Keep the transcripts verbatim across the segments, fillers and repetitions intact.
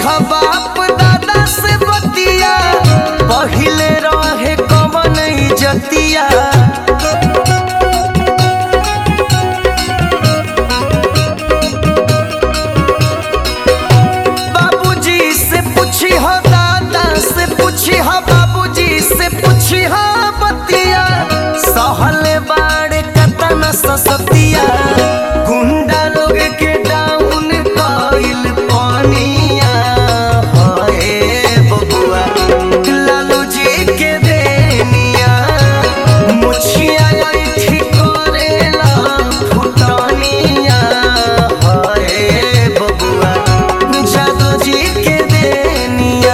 ह बाप दादा से बतिया, पहिले रहे कवन इज्जतिया। बाबूजी से पूछी ह दादा से पूछी ह बाबूजी से पूछी ह बतिया, सहले बाड़े कतना ससतिया। गुंडा लोग के डाउन कइल पानिया, हाय बबुआ लालू जी के देनिया। मुछिया लइठी करेला फुटानिया, हाय बबुआ जादू जी के देनिया।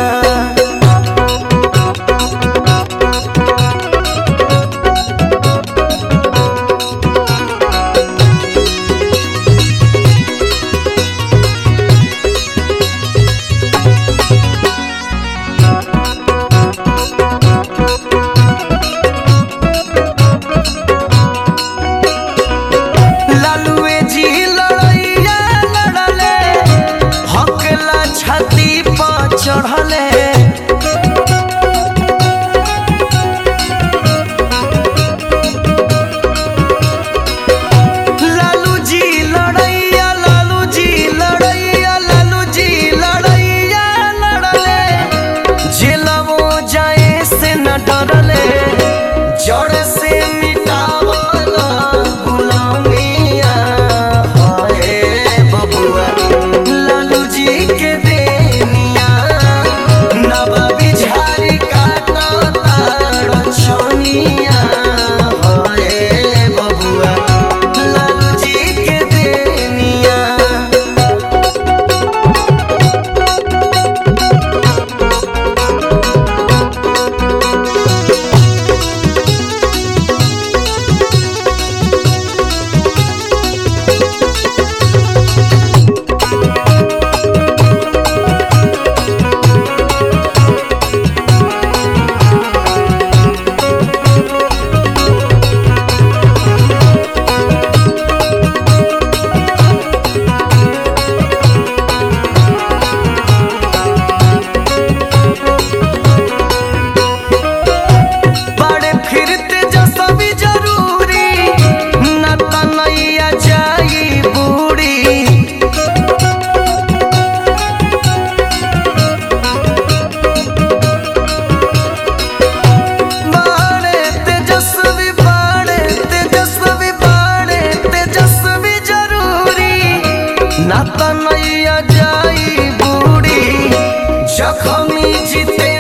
लालूए जी लड़ैया लड़ले, हकला छाती पर चढ़ले। लालू जी लड़ैया लालू जी लड़ैया लालू जी लड़ैया लड़ले, जेलवो जाए से न डरले। जड़ से मिटावला गुलामिया, हाय बबुआ लालू जी के देनिया। नवाबी झाड़ी काटा ताड़ छोनिया, हाय बबुआ लालू जी के देनिया। बड़े फिरते जसवी जरूरी, न तनैया जाई बूढ़ी। बड़े तेजस्वी बड़े तेजस्वी बड़े तेजस्वी जरूरी, न तनैया जाई बूढ़ी। जखमी जीते